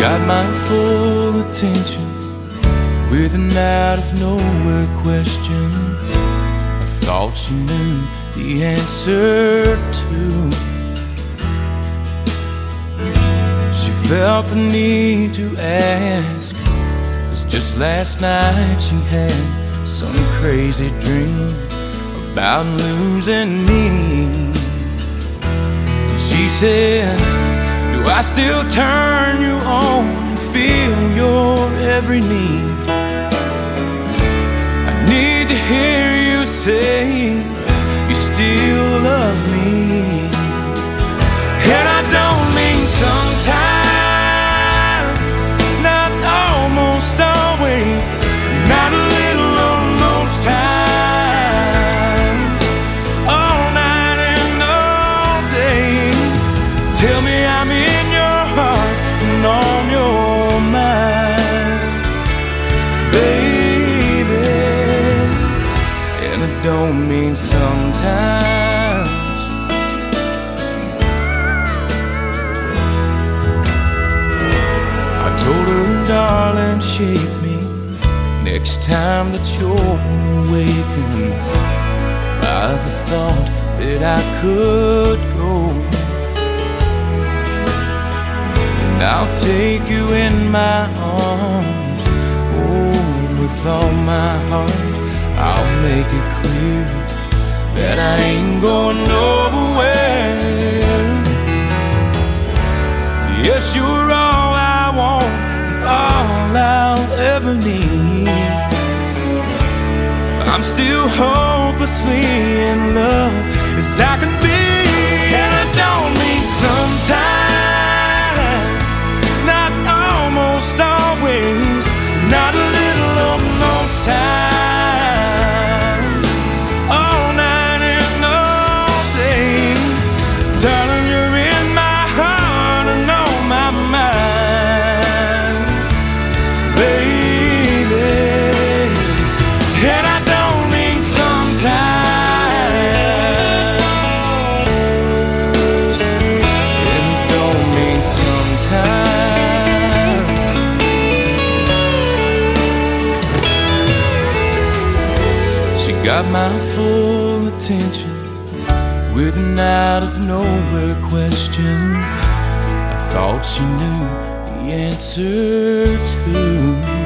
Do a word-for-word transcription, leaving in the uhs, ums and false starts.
got my full attention with an out of nowhere question I thought she knew the answer to. She felt the need to ask, 'cause just last night she had some crazy dream about losing me. She said, do I still turn you on and feel your every need? I need to hear you say you still love me. And I don't mean sometimes, not almost always, not a little on most times, all night and all day. Tell me I'm in your heart and on your mind, baby. And I don't mean sometimes. I told her, darling, shake me next time that you're awakened by the thought that I could go. And I'll take you in my arms, oh, with all my heart. I'll make it clear that I ain't going nowhere. Yes, you're all I want, all I'll ever need. I'm still hopelessly in love as I can be. And I don't mean sometimes, not almost always, not a little of most times, all night and all day. Darling, you're in my heart and on my mind, baby. And I don't mean sometimes, and I don't mean sometimes. She got my full attention with an out of nowhere question I thought she knew the answer to.